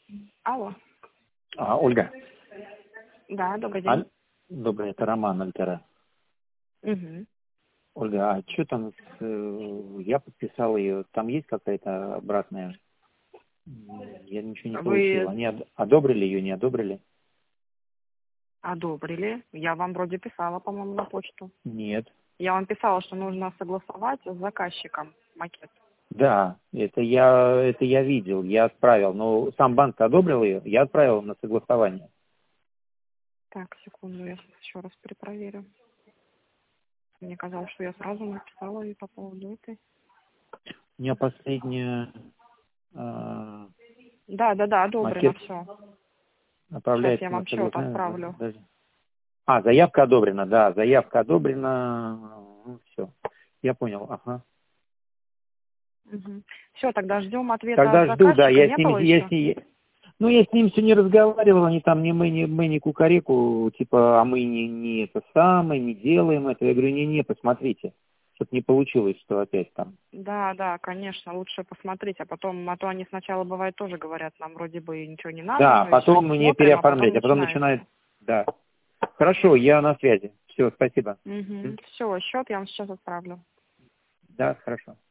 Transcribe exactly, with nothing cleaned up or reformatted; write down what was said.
Алло. А, Ольга. Да, добрый день. А, добрый, это Роман Альтера. Угу. Ольга, а что там, с, э, я подписал ее, там есть какая-то обратная? Я ничего не получил. Вы Они од- одобрили ее, не одобрили? одобрили. Я вам вроде писала, по-моему, на почту. Нет. Я вам писала, что нужно согласовать с заказчиком макет. Да, это я, это я видел, я отправил, но сам банк одобрил ее, я отправил на согласование. Так, секунду, я еще раз перепроверю. Мне казалось, что я сразу написала и по поводу этой. У меня последняя э, Да, да, да, одобрено макет все. Сейчас я отправляется на вам счет согласование. отправлю. Даже- А, заявка одобрена, да, заявка одобрена, ну, все, я понял, ага. Угу. Все, тогда ждем ответа от Тогда жду, да, заказчика. я с Не ними, было я еще? с ними, ну, я с ним все не разговаривал, они там не мы, не мы, не кукареку, типа, а мы не, не это самое, не делаем это. Я говорю, не-не, посмотрите, чтобы не получилось, что опять там. Да, да, конечно, лучше посмотреть, а потом, а то они сначала, бывает, тоже говорят, нам вроде бы ничего не надо, Да, мы еще потом не мне смотрим, а потом переоформлять, а потом начинается. начинает, да. Хорошо, я на связи. Все, спасибо. Угу. М? Все, счет я вам сейчас отправлю. Да, хорошо.